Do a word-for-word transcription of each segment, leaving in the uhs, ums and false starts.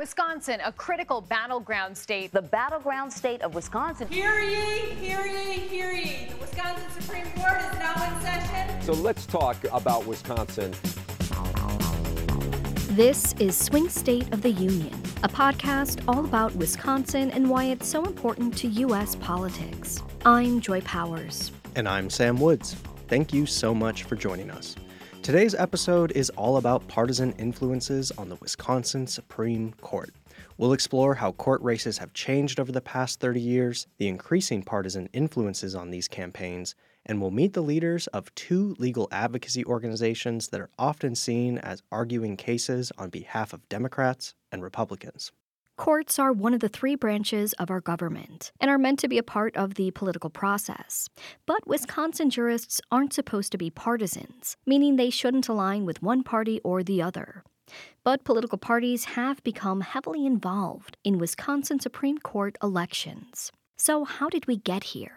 Wisconsin, a critical battleground state. The battleground state of Wisconsin. Hear ye, hear ye, hear ye. The Wisconsin Supreme Court is now in session. So let's talk about Wisconsin. This is Swing State of the Union, a podcast all about Wisconsin and why it's so important to U S politics. I'm Joy Powers. And I'm Sam Woods. Thank you so much for joining us. Today's episode is all about partisan influences on the Wisconsin Supreme Court. We'll explore how court races have changed over the past thirty years, the increasing partisan influences on these campaigns, and we'll meet the leaders of two legal advocacy organizations that are often seen as arguing cases on behalf of Democrats and Republicans. Courts are one of the three branches of our government and are meant to be a part of the political process. But Wisconsin jurists aren't supposed to be partisans, meaning they shouldn't align with one party or the other. But political parties have become heavily involved in Wisconsin Supreme Court elections. So how did we get here?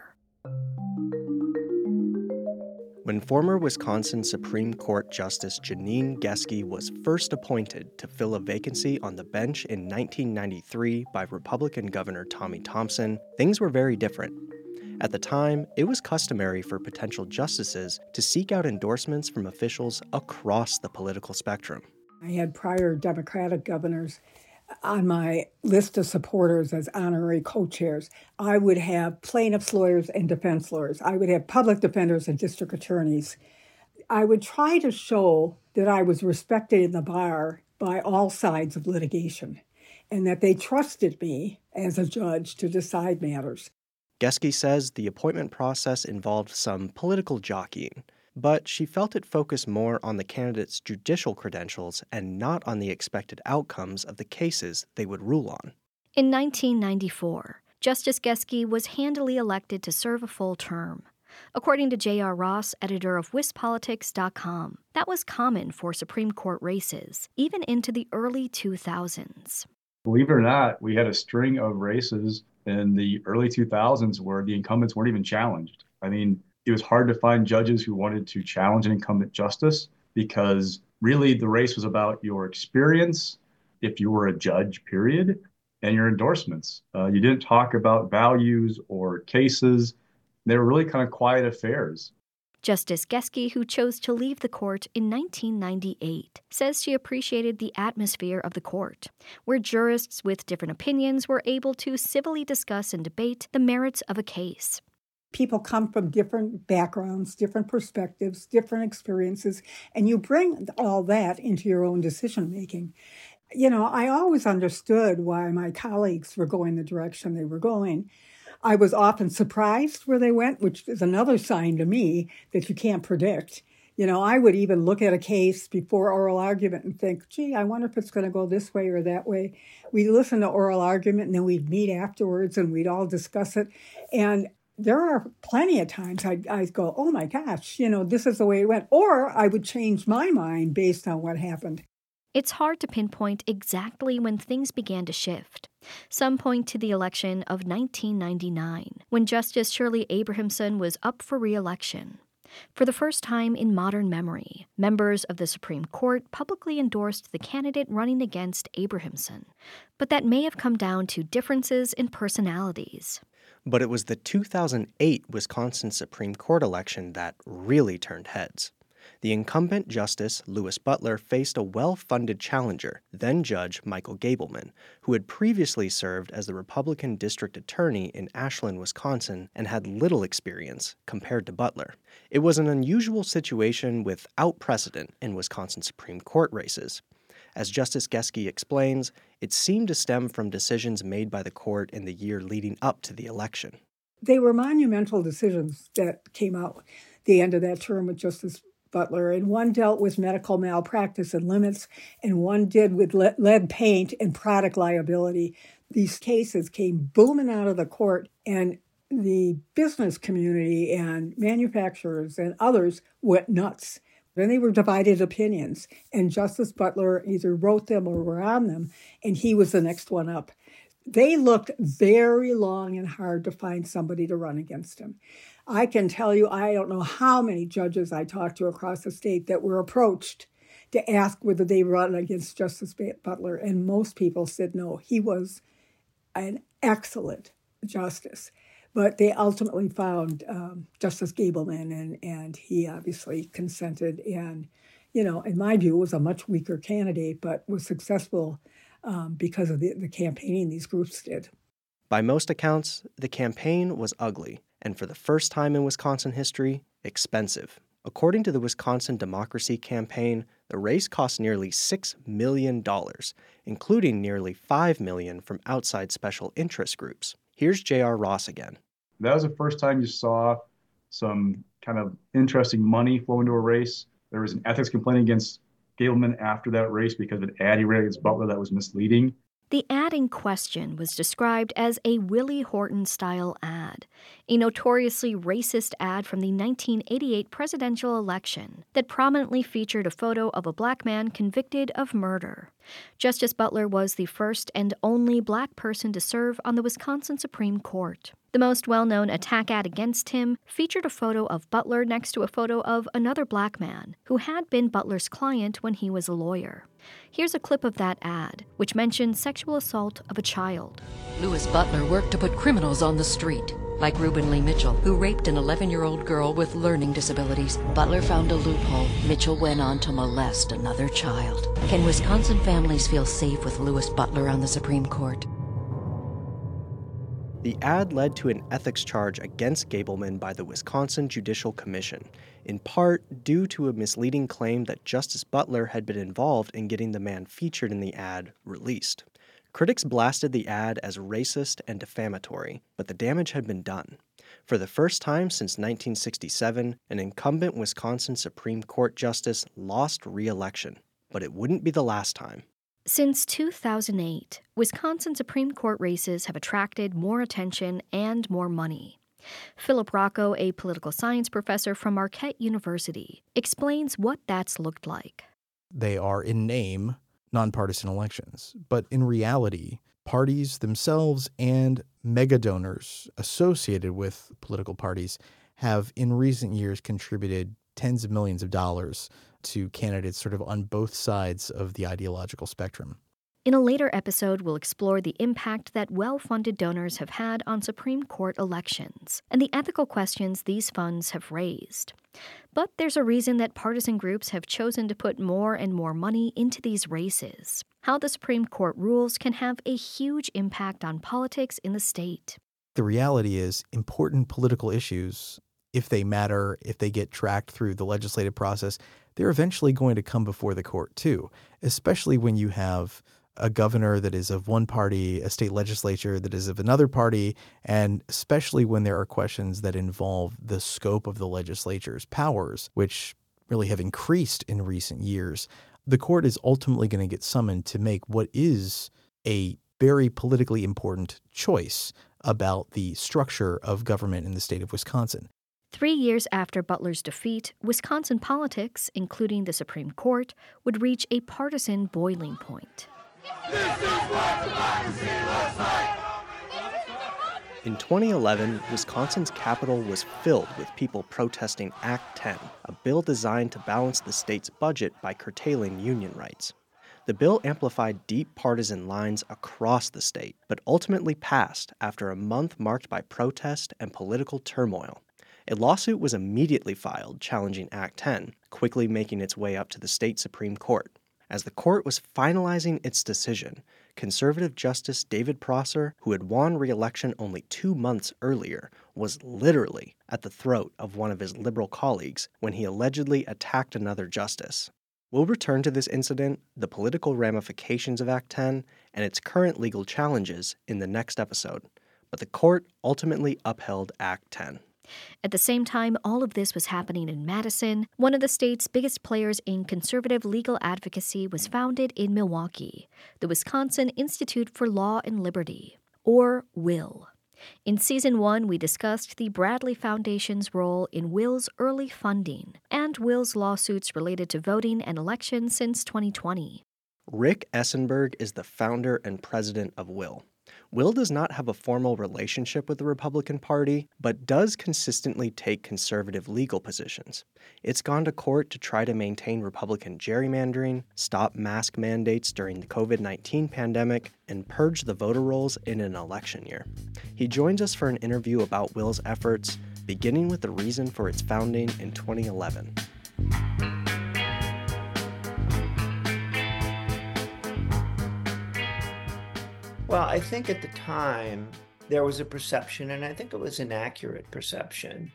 When former Wisconsin Supreme Court Justice Janine Geske was first appointed to fill a vacancy on the bench in nineteen ninety-three by Republican Governor Tommy Thompson, things were very different. At the time, it was customary for potential justices to seek out endorsements from officials across the political spectrum. I had prior Democratic governors on my list of supporters as honorary co-chairs. I would have plaintiffs' lawyers and defense lawyers. I would have public defenders and district attorneys. I would try to show that I was respected in the bar by all sides of litigation and that they trusted me as a judge to decide matters. Geske says the appointment process involved some political jockeying, but she felt it focused more on the candidates' judicial credentials and not on the expected outcomes of the cases they would rule on. In nineteen ninety-four, Justice Geske was handily elected to serve a full term. According to J R Ross, editor of Wis Politics dot com, that was common for Supreme Court races, even into the early two thousands. Believe it or not, we had a string of races in the early two thousands where the incumbents weren't even challenged. I mean, it was hard to find judges who wanted to challenge an incumbent justice because really the race was about your experience, if you were a judge, period, and your endorsements. Uh, you didn't talk about values or cases. They were really kind of quiet affairs. Justice Geske, who chose to leave the court in nineteen ninety-eight, says she appreciated the atmosphere of the court, where jurists with different opinions were able to civilly discuss and debate the merits of a case. People come from different backgrounds, different perspectives, different experiences, and you bring all that into your own decision-making. You know, I always understood why my colleagues were going the direction they were going. I was often surprised where they went, which is another sign to me that you can't predict. You know, I would even look at a case before oral argument and think, gee, I wonder if it's going to go this way or that way. We'd listen to oral argument, and then we'd meet afterwards, and we'd all discuss it. And there are plenty of times I'd, I'd go, oh my gosh, you know, this is the way it went. Or I would change my mind based on what happened. It's hard to pinpoint exactly when things began to shift. Some point to the election of nineteen ninety-nine, when Justice Shirley Abrahamson was up for re-election. For the first time in modern memory, members of the Supreme Court publicly endorsed the candidate running against Abrahamson. But that may have come down to differences in personalities. But it was the two thousand eight Wisconsin Supreme Court election that really turned heads. The incumbent Justice Louis Butler faced a well-funded challenger, then-Judge Michael Gableman, who had previously served as the Republican district attorney in Ashland, Wisconsin, and had little experience compared to Butler. It was an unusual situation without precedent in Wisconsin Supreme Court races. As Justice Geske explains, it seemed to stem from decisions made by the court in the year leading up to the election. They were monumental decisions that came out the end of that term with Justice Butler, and one dealt with medical malpractice and limits, and one did with le- lead paint and product liability. These cases came booming out of the court, and the business community and manufacturers and others went nuts. Then they were divided opinions, and Justice Butler either wrote them or were on them, and he was the next one up. They looked very long and hard to find somebody to run against him. I can tell you, I don't know how many judges I talked to across the state that were approached to ask whether they run against Justice Butler, and most people said no. He was an excellent justice. But they ultimately found um, Justice Gableman, and, and he obviously consented and, you know, in my view, was a much weaker candidate, but was successful um, because of the, the campaigning these groups did. By most accounts, the campaign was ugly, and for the first time in Wisconsin history, expensive. According to the Wisconsin Democracy Campaign, the race cost nearly six million dollars, including nearly five million dollars from outside special interest groups. Here's J R. Ross again. That was the first time you saw some kind of interesting money flow into a race. There was an ethics complaint against Gableman after that race because of an ad he ran against Butler that was misleading. The ad in question was described as a Willie Horton-style ad, a notoriously racist ad from the nineteen eighty-eight presidential election that prominently featured a photo of a black man convicted of murder. Justice Butler was the first and only black person to serve on the Wisconsin Supreme Court. The most well-known attack ad against him featured a photo of Butler next to a photo of another black man who had been Butler's client when he was a lawyer. Here's a clip of that ad, which mentioned sexual assault of a child. Louis Butler worked to put criminals on the street, like Reuben Lee Mitchell, who raped an eleven-year-old girl with learning disabilities. Butler found a loophole. Mitchell went on to molest another child. Can Wisconsin families feel safe with Louis Butler on the Supreme Court? The ad led to an ethics charge against Gableman by the Wisconsin Judicial Commission, in part due to a misleading claim that Justice Butler had been involved in getting the man featured in the ad released. Critics blasted the ad as racist and defamatory, but the damage had been done. For the first time since nineteen sixty-seven, an incumbent Wisconsin Supreme Court justice lost re-election, but it wouldn't be the last time. Since two thousand eight, Wisconsin Supreme Court races have attracted more attention and more money. Philip Rocco, a political science professor from Marquette University, explains what that's looked like. They are, in name, nonpartisan elections, but in reality, parties themselves and mega donors associated with political parties have in recent years contributed tens of millions of dollars to candidates sort of on both sides of the ideological spectrum. In a later episode, we'll explore the impact that well-funded donors have had on Supreme Court elections and the ethical questions these funds have raised. But there's a reason that partisan groups have chosen to put more and more money into these races. How the Supreme Court rules can have a huge impact on politics in the state. The reality is, important political issues, if they matter, if they get tracked through the legislative process, they're eventually going to come before the court too, especially when you have a governor that is of one party, a state legislature that is of another party, and especially when there are questions that involve the scope of the legislature's powers, which really have increased in recent years. The court is ultimately going to get summoned to make what is a very politically important choice about the structure of government in the state of Wisconsin. Three years after Butler's defeat, Wisconsin politics, including the Supreme Court, would reach a partisan boiling point. This is what democracy looks like! In twenty eleven, Wisconsin's capital was filled with people protesting Act ten, a bill designed to balance the state's budget by curtailing union rights. The bill amplified deep partisan lines across the state, but ultimately passed after a month marked by protest and political turmoil. A lawsuit was immediately filed challenging Act ten, quickly making its way up to the state Supreme Court. As the court was finalizing its decision, conservative Justice David Prosser, who had won re-election only two months earlier, was literally at the throat of one of his liberal colleagues when he allegedly attacked another justice. We'll return to this incident, the political ramifications of Act ten, and its current legal challenges in the next episode. But the court ultimately upheld Act ten. At the same time all of this was happening in Madison, one of the state's biggest players in conservative legal advocacy was founded in Milwaukee, the Wisconsin Institute for Law and Liberty, or WILL. In Season one, we discussed the Bradley Foundation's role in WILL's early funding and WILL's lawsuits related to voting and elections since twenty twenty. Rick Essenberg is the founder and president of WILL. Will does not have a formal relationship with the Republican Party, but does consistently take conservative legal positions. It's gone to court to try to maintain Republican gerrymandering, stop mask mandates during the COVID nineteen pandemic, and purge the voter rolls in an election year. He joins us for an interview about Will's efforts, beginning with the reason for its founding in twenty eleven. Well, I think at the time there was a perception, and I think it was an accurate perception,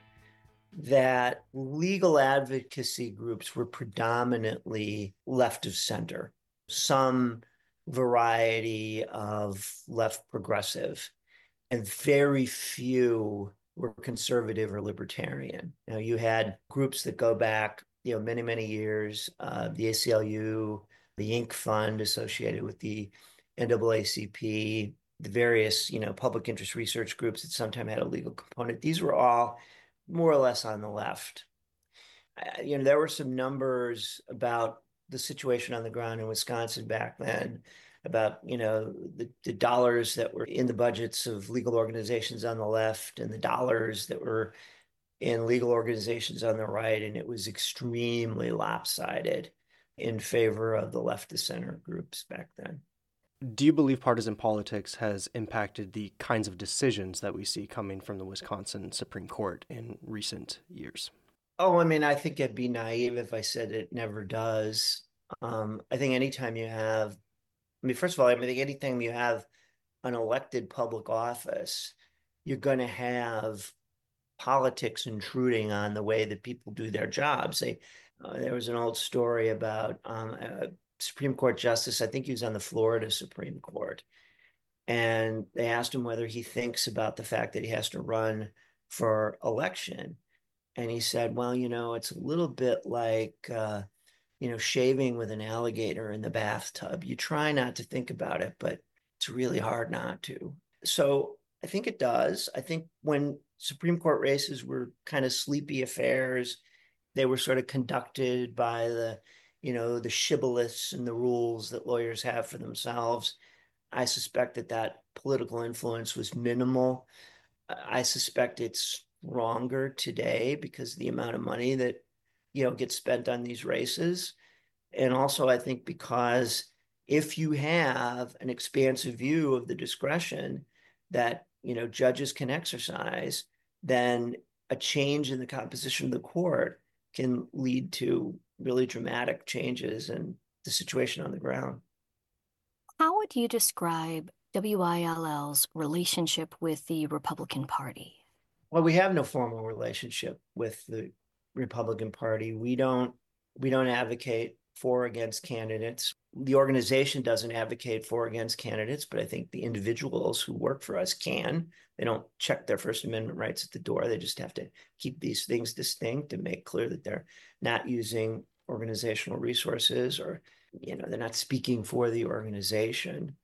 that legal advocacy groups were predominantly left of center, some variety of left progressive, and very few were conservative or libertarian. You know, you had groups that go back, you know, many, many years, uh, the A C L U, the Inc Fund associated with the N double A C P, the various, you know, public interest research groups that sometimes had a legal component. These were all more or less on the left. Uh, you know, there were some numbers about the situation on the ground in Wisconsin back then, about, you know, the, the dollars that were in the budgets of legal organizations on the left and the dollars that were in legal organizations on the right, and it was extremely lopsided in favor of the left of center groups back then. Do you believe partisan politics has impacted the kinds of decisions that we see coming from the Wisconsin Supreme Court in recent years? Oh, I mean, I think I'd be naive if I said it never does. Um, I think anytime you have, I mean, first of all, I think anytime you have an elected public office, you're going to have politics intruding on the way that people do their jobs. They, uh, there was an old story about um, a Supreme Court justice, I think he was on the Florida Supreme Court, and they asked him whether he thinks about the fact that he has to run for election. And he said, well, you know, it's a little bit like, uh, you know, shaving with an alligator in the bathtub. You try not to think about it, but it's really hard not to. So I think it does. I think when Supreme Court races were kind of sleepy affairs, they were sort of conducted by the, you know, the shibboleths and the rules that lawyers have for themselves. I suspect that that political influence was minimal. I suspect it's stronger today because of the amount of money that, you know, gets spent on these races. And also, I think because if you have an expansive view of the discretion that, you know, judges can exercise, then a change in the composition of the court can lead to really dramatic changes in the situation on the ground. How would you describe W I L L's relationship with the Republican Party? Well, we have no formal relationship with the Republican Party. We don't we don't advocate for or against candidates. The organization doesn't advocate for or against candidates, but I think the individuals who work for us can. They don't check their First Amendment rights at the door. They just have to keep these things distinct and make clear that they're not using organizational resources, or, you know, they're not speaking for the organization.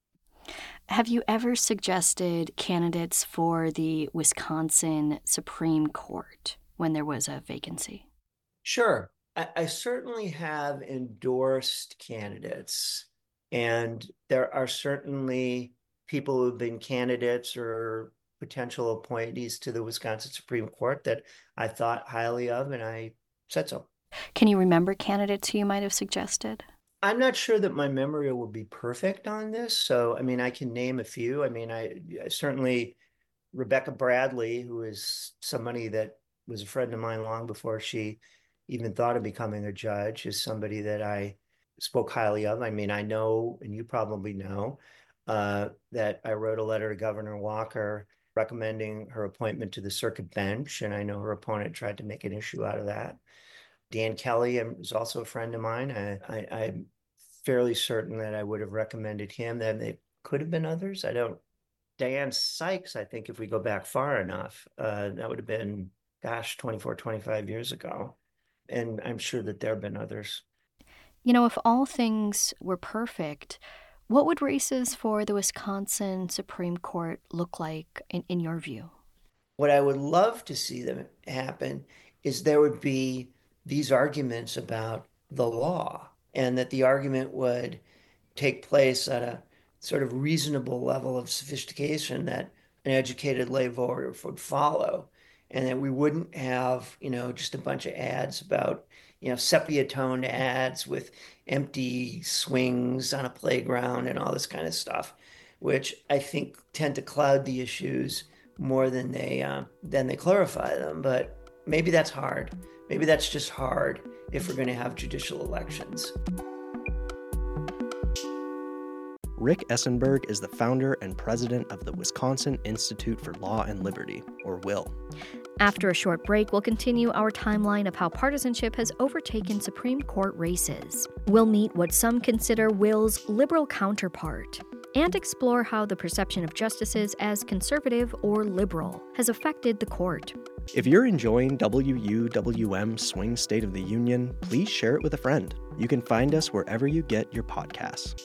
Have you ever suggested candidates for the Wisconsin Supreme Court when there was a vacancy? Sure. I, I certainly have endorsed candidates, and there are certainly people who've been candidates or potential appointees to the Wisconsin Supreme Court that I thought highly of, and I said so. Can you remember candidates who you might have suggested? I'm not sure that my memory will be perfect on this. So, I mean, I can name a few. I mean, I, I certainly, Rebecca Bradley, who is somebody that was a friend of mine long before she even thought of becoming a judge, is somebody that I spoke highly of. I mean, I know, and you probably know, uh, that I wrote a letter to Governor Walker recommending her appointment to the circuit bench, and I know her opponent tried to make an issue out of that. Dan Kelly is also a friend of mine. I, I, I'm fairly certain that I would have recommended him. Then there could have been others. I don't. Diane Sykes, I think if we go back far enough, uh, that would have been, gosh, twenty-four, twenty-five years ago. And I'm sure that there have been others. You know, if all things were perfect, what would races for the Wisconsin Supreme Court look like in, in your view? What I would love to see them happen is there would be these arguments about the law, and that the argument would take place at a sort of reasonable level of sophistication that an educated lay voter would follow, and that we wouldn't have, you know, just a bunch of ads about, you know, sepia toned ads with empty swings on a playground and all this kind of stuff, which I think tend to cloud the issues more than they uh, than they clarify them. But maybe that's hard. Maybe that's just hard if we're going to have judicial elections. Rick Essenberg is the founder and president of the Wisconsin Institute for Law and Liberty, or WILL. After a short break, we'll continue our timeline of how partisanship has overtaken Supreme Court races. We'll meet what some consider WILL's liberal counterpart, and explore how the perception of justices as conservative or liberal has affected the court. If you're enjoying W U W M Swing State of the Union, please share it with a friend. You can find us wherever you get your podcasts.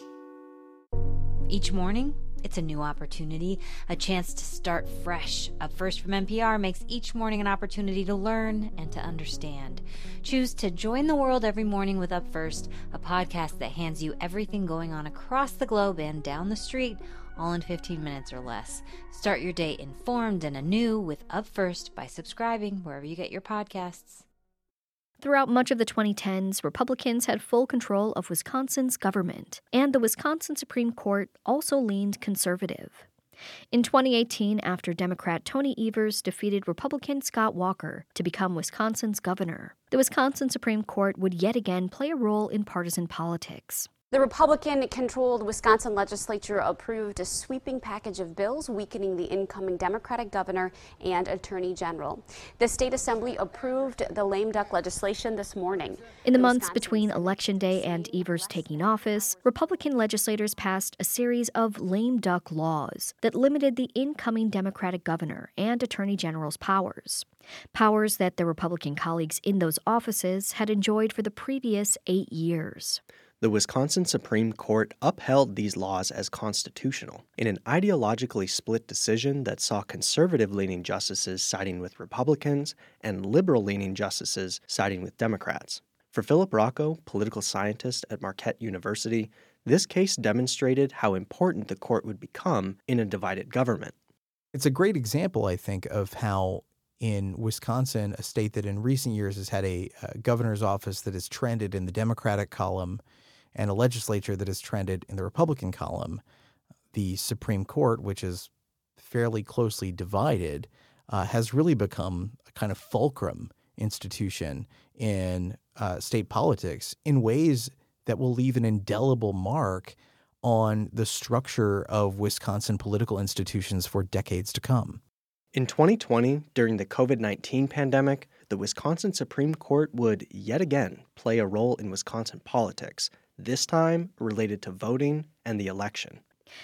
Each morning, it's a new opportunity, a chance to start fresh. Up First from N P R makes each morning an opportunity to learn and to understand. Choose to join the world every morning with Up First, a podcast that hands you everything going on across the globe and down the street, all in fifteen minutes or less. Start your day informed and anew with Up First by subscribing wherever you get your podcasts. Throughout much of the twenty tens, Republicans had full control of Wisconsin's government, and the Wisconsin Supreme Court also leaned conservative. In twenty eighteen, after Democrat Tony Evers defeated Republican Scott Walker to become Wisconsin's governor, the Wisconsin Supreme Court would yet again play a role in partisan politics. The Republican-controlled Wisconsin legislature approved a sweeping package of bills weakening the incoming Democratic governor and attorney general. The state assembly approved the lame duck legislation this morning. In the months between Election Day and Evers taking office, Republican legislators passed a series of lame duck laws that limited the incoming Democratic governor and attorney general's powers. Powers that their Republican colleagues in those offices had enjoyed for the previous eight years. The Wisconsin Supreme Court upheld these laws as constitutional in an ideologically split decision that saw conservative-leaning justices siding with Republicans and liberal-leaning justices siding with Democrats. For Philip Rocco, political scientist at Marquette University, this case demonstrated how important the court would become in a divided government. It's a great example, I think, of how in Wisconsin, a state that in recent years has had a uh, governor's office that has trended in the Democratic column and a legislature that has trended in the Republican column, the Supreme Court, which is fairly closely divided, uh, has really become a kind of fulcrum institution in uh, state politics in ways that will leave an indelible mark on the structure of Wisconsin political institutions for decades to come. In twenty twenty, during the covid nineteen pandemic, the Wisconsin Supreme Court would yet again play a role in Wisconsin politics, this time related to voting and the election.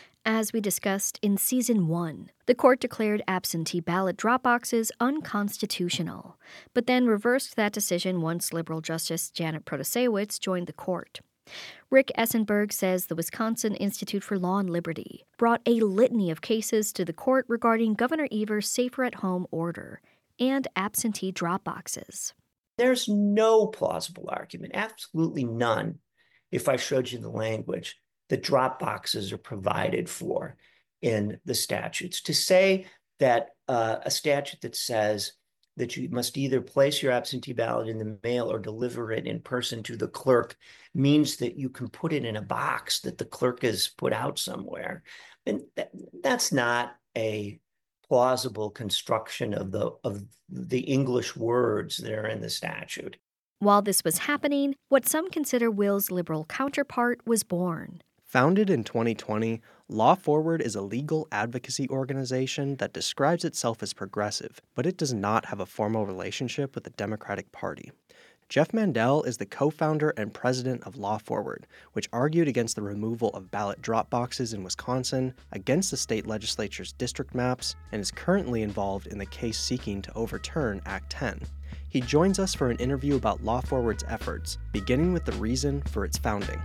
As we discussed in Season one, the court declared absentee ballot drop boxes unconstitutional, but then reversed that decision once liberal Justice Janet Protasiewicz joined the court. Rick Essenberg says the Wisconsin Institute for Law and Liberty brought a litany of cases to the court regarding Governor Evers' safer-at-home order and absentee drop boxes. There's no plausible argument, absolutely none, if I showed you the language that drop boxes are provided for in the statutes. To say that uh, a statute that says that you must either place your absentee ballot in the mail or deliver it in person to the clerk means that you can put it in a box that the clerk has put out somewhere. And that, that's not a plausible construction of the of the English words that are in the statute. While this was happening, what some consider WILL's liberal counterpart was born. Founded in twenty twenty, Law Forward is a legal advocacy organization that describes itself as progressive, but it does not have a formal relationship with the Democratic Party. Jeff Mandel is the co-founder and president of Law Forward, which argued against the removal of ballot drop boxes in Wisconsin, against the state legislature's district maps, and is currently involved in the case seeking to overturn Act ten. He joins us for an interview about Law Forward's efforts, beginning with the reason for its founding.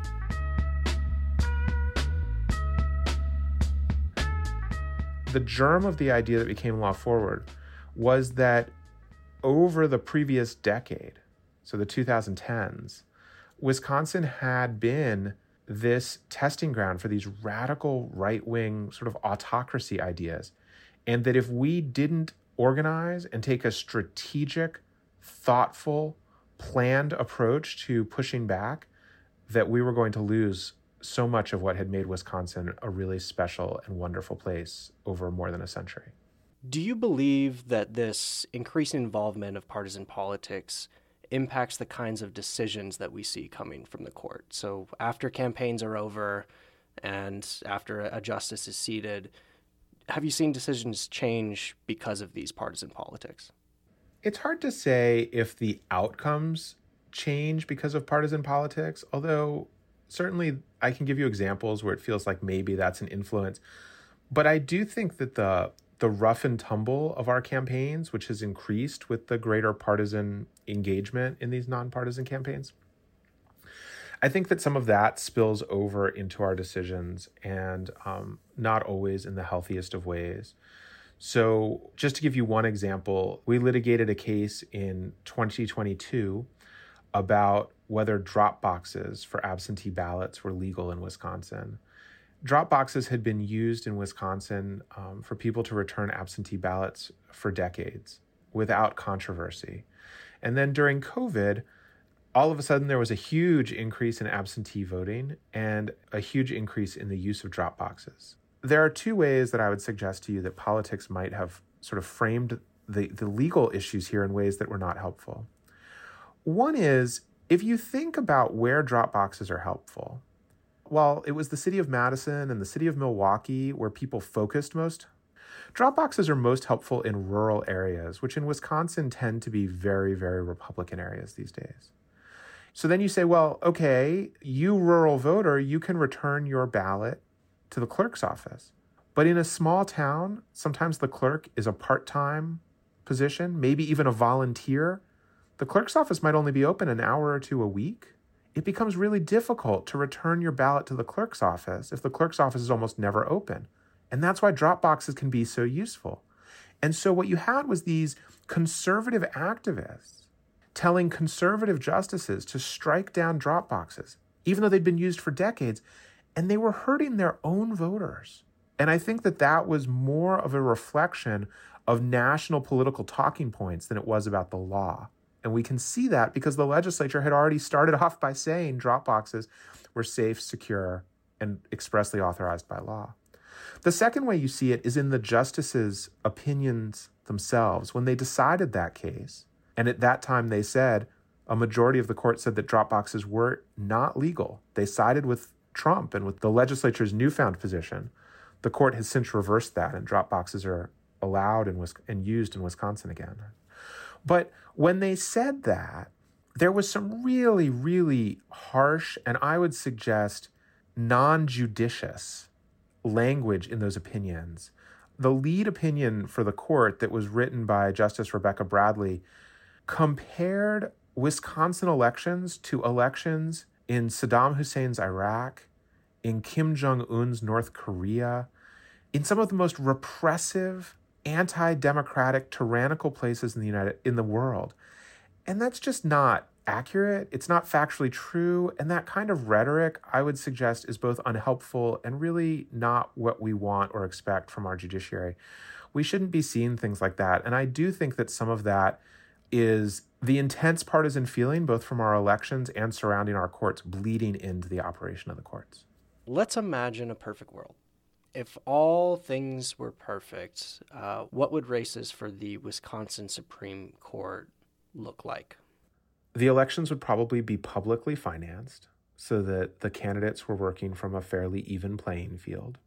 The germ of the idea that became Law Forward was that over the previous decade, so the two thousand tens, Wisconsin had been this testing ground for these radical right-wing sort of autocracy ideas. And that if we didn't organize and take a strategic, thoughtful, planned approach to pushing back, that we were going to lose so much of what had made Wisconsin a really special and wonderful place over more than a century. Do you believe that this increasing involvement of partisan politics impacts the kinds of decisions that we see coming from the court? So after campaigns are over and after a justice is seated, have you seen decisions change because of these partisan politics? It's hard to say if the outcomes change because of partisan politics, although certainly I can give you examples where it feels like maybe that's an influence. But I do think that the the rough and tumble of our campaigns, which has increased with the greater partisan engagement in these nonpartisan campaigns, I think that some of that spills over into our decisions, and um, not always in the healthiest of ways. So just to give you one example, we litigated a case in twenty twenty-two about whether drop boxes for absentee ballots were legal in Wisconsin. Drop boxes had been used in Wisconsin um, for people to return absentee ballots for decades without controversy. And then during COVID, all of a sudden there was a huge increase in absentee voting and a huge increase in the use of drop boxes. There are two ways that I would suggest to you that politics might have sort of framed the, the legal issues here in ways that were not helpful. One is, if you think about where drop boxes are helpful, well, it was the city of Madison and the city of Milwaukee where people focused most. Drop boxes are most helpful in rural areas, which in Wisconsin tend to be very, very Republican areas these days. So then you say, well, okay, you rural voter, you can return your ballot to the clerk's office. But in a small town, sometimes the clerk is a part-time position, maybe even a volunteer. The clerk's office might only be open an hour or two a week. It becomes really difficult to return your ballot to the clerk's office if the clerk's office is almost never open. And that's why drop boxes can be so useful. And so what you had was these conservative activists telling conservative justices to strike down drop boxes, even though they'd been used for decades, and they were hurting their own voters. And I think that that was more of a reflection of national political talking points than it was about the law. And we can see that because the legislature had already started off by saying drop boxes were safe, secure, and expressly authorized by law. The second way you see it is in the justices' opinions themselves. When they decided that case, and at that time they said, a majority of the court said that drop boxes were not legal. They sided with Trump and with the legislature's newfound position. The court has since reversed that, and drop boxes are allowed in, and used in Wisconsin again. But when they said that, there was some really, really harsh, and I would suggest non-judicious language in those opinions. The lead opinion for the court that was written by Justice Rebecca Bradley compared Wisconsin elections to elections in Saddam Hussein's Iraq, in Kim Jong-un's North Korea, in some of the most repressive, anti-democratic, tyrannical places in the United in the world. And that's just not accurate. It's not factually true. And that kind of rhetoric, I would suggest, is both unhelpful and really not what we want or expect from our judiciary. We shouldn't be seeing things like that. And I do think that some of that is the intense partisan feeling, both from our elections and surrounding our courts, bleeding into the operation of the courts. Let's imagine a perfect world. If all things were perfect, uh, what would races for the Wisconsin Supreme Court look like? The elections would probably be publicly financed so that the candidates were working from a fairly even playing field.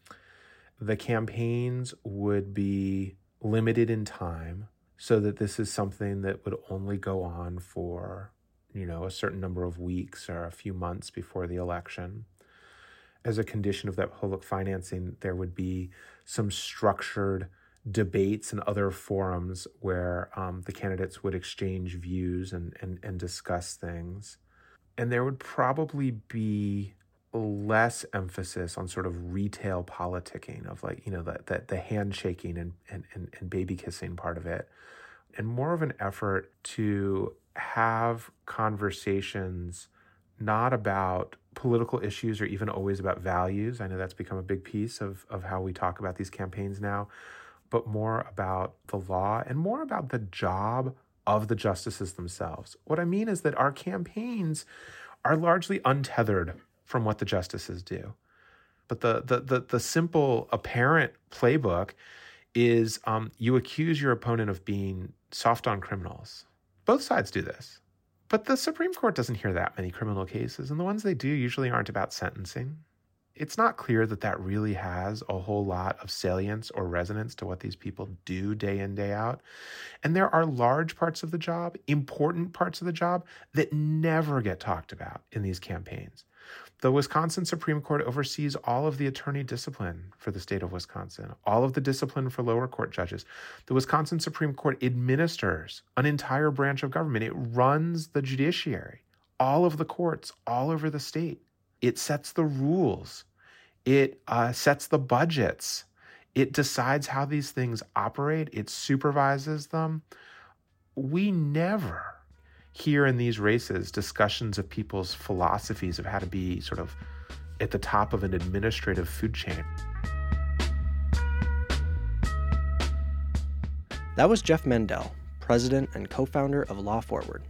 The campaigns would be limited in time so that this is something that would only go on for, you know, a certain number of weeks or a few months before the election. As a condition of that public financing, there would be some structured debates and other forums where um, the candidates would exchange views and, and, and discuss things. And there would probably be less emphasis on sort of retail politicking of like, you know, the, the, the handshaking and, and, and, and baby kissing part of it, and more of an effort to have conversations not about political issues are even always about values. I know that's become a big piece of, of how we talk about these campaigns now, but more about the law and more about the job of the justices themselves. What I mean is that our campaigns are largely untethered from what the justices do. But the the the, the simple apparent playbook is um, you accuse your opponent of being soft on criminals. Both sides do this. But the Supreme Court doesn't hear that many criminal cases, and the ones they do usually aren't about sentencing. It's not clear that that really has a whole lot of salience or resonance to what these people do day in, day out. And there are large parts of the job, important parts of the job, that never get talked about in these campaigns. The Wisconsin Supreme Court oversees all of the attorney discipline for the state of Wisconsin, all of the discipline for lower court judges. The Wisconsin Supreme Court administers an entire branch of government. It runs the judiciary, all of the courts all over the state. It sets the rules. It uh, sets the budgets. It decides how these things operate. It supervises them. We never hear in these races discussions of people's philosophies of how to be sort of at the top of an administrative food chain. That was Jeff Mendel, president and co-founder of Law Forward.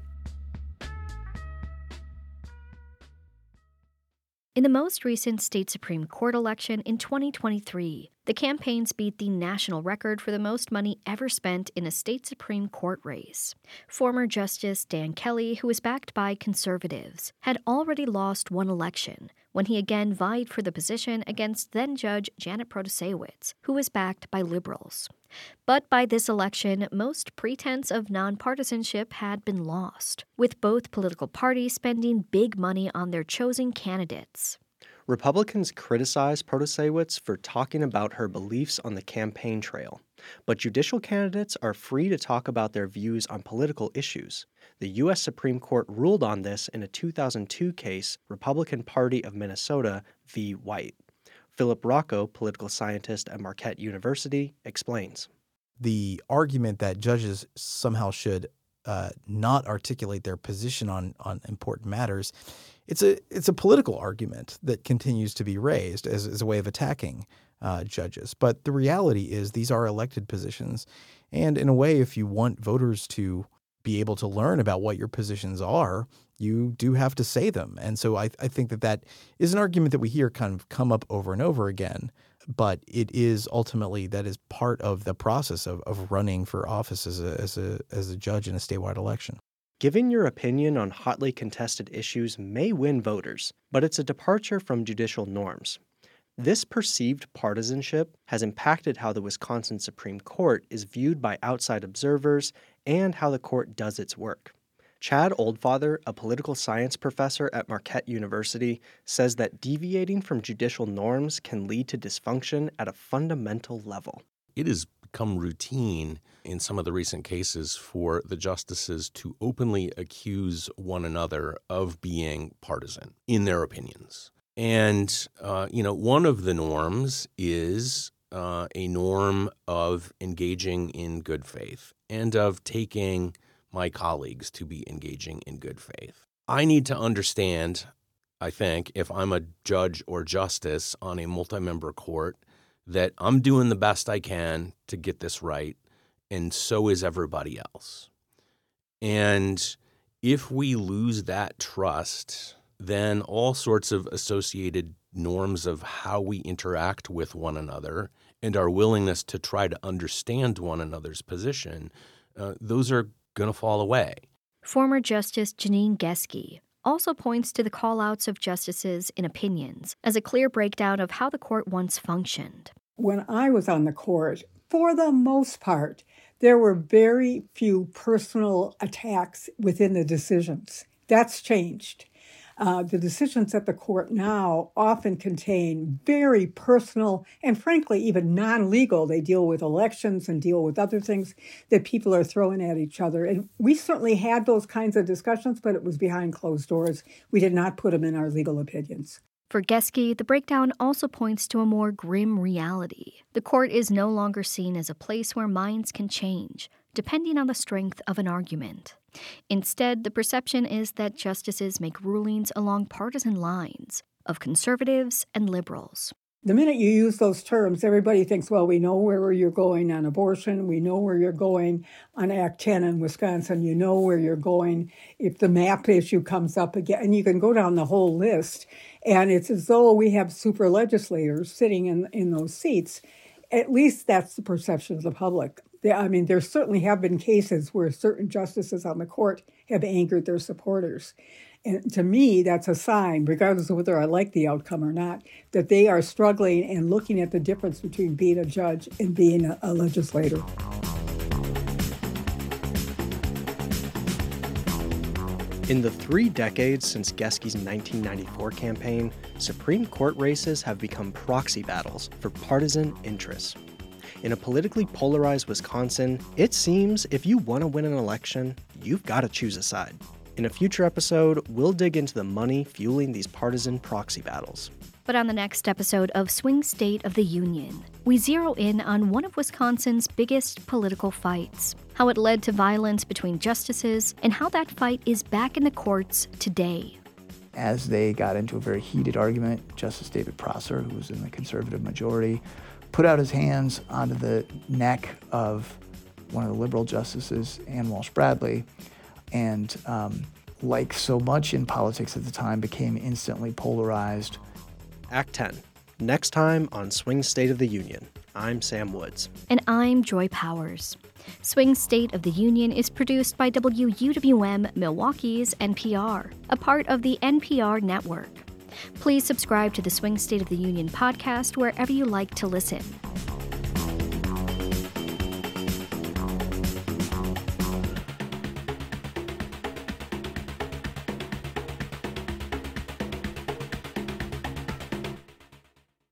In the most recent state Supreme Court election in twenty twenty-three, the campaigns beat the national record for the most money ever spent in a state Supreme Court race. Former Justice Dan Kelly, who was backed by conservatives, had already lost one election when he again vied for the position against then-Judge Janet Protasiewicz, who was backed by liberals. But by this election, most pretense of nonpartisanship had been lost, with both political parties spending big money on their chosen candidates. Republicans criticized Protasiewicz for talking about her beliefs on the campaign trail, but judicial candidates are free to talk about their views on political issues. The U S Supreme Court ruled on this in a two thousand two case, Republican Party of Minnesota v. White. Philip Rocco, political scientist at Marquette University, explains. The argument that judges somehow should uh, not articulate their position on, on important matters, it's a it's a political argument that continues to be raised as, as a way of attacking uh, judges. But the reality is these are elected positions. And in a way, if you want voters to be able to learn about what your positions are, you do have to say them. And so I, I think that that is an argument that we hear kind of come up over and over again. But it is ultimately that is part of the process of, of running for office as a, as a as a judge in a statewide election. Giving your opinion on hotly contested issues may win voters, but it's a departure from judicial norms. This perceived partisanship has impacted how the Wisconsin Supreme Court is viewed by outside observers and how the court does its work. Chad Oldfather, a political science professor at Marquette University, says that deviating from judicial norms can lead to dysfunction at a fundamental level. It has become routine in some of the recent cases for the justices to openly accuse one another of being partisan in their opinions. And, uh, you know, one of the norms is uh, a norm of engaging in good faith and of taking my colleagues to be engaging in good faith. I need to understand, I think, if I'm a judge or justice on a multi-member court, that I'm doing the best I can to get this right, and so is everybody else. And if we lose that trust, then all sorts of associated norms of how we interact with one another and our willingness to try to understand one another's position, uh, those are going to fall away. Former Justice Janine Geske also points to the call-outs of justices in opinions as a clear breakdown of how the court once functioned. When I was on the court, for the most part, there were very few personal attacks within the decisions. That's changed. Uh, the decisions at the court now often contain very personal and frankly even non-legal. They deal with elections and deal with other things that people are throwing at each other. And we certainly had those kinds of discussions, but it was behind closed doors. We did not put them in our legal opinions. For Geske, the breakdown also points to a more grim reality. The court is no longer seen as a place where minds can change, depending on the strength of an argument. Instead, the perception is that justices make rulings along partisan lines of conservatives and liberals. The minute you use those terms, everybody thinks, well, we know where you're going on abortion. We know where you're going on Act ten in Wisconsin. You know where you're going if the map issue comes up again. And you can go down the whole list. And it's as though we have super legislators sitting in, in those seats. At least that's the perception of the public. I mean, there certainly have been cases where certain justices on the court have angered their supporters. And to me, that's a sign, regardless of whether I like the outcome or not, that they are struggling and looking at the difference between being a judge and being a, a legislator. In the three decades since Geske nineteen ninety-four campaign, Supreme Court races have become proxy battles for partisan interests. In a politically polarized Wisconsin, it seems if you want to win an election, you've got to choose a side. In a future episode, we'll dig into the money fueling these partisan proxy battles. But on the next episode of Swing State of the Union, we zero in on one of Wisconsin's biggest political fights, how it led to violence between justices, and how that fight is back in the courts today. As they got into a very heated argument, Justice David Prosser, who was in the conservative majority, put out his hands onto the neck of one of the liberal justices, Ann Walsh Bradley, and um, like so much in politics at the time, became instantly polarized. Act ten, next time on Swing State of the Union. I'm Sam Woods. And I'm Joy Powers. Swing State of the Union is produced by W U W M Milwaukee's N P R, a part of the N P R network. Please subscribe to the Swing State of the Union podcast wherever you like to listen.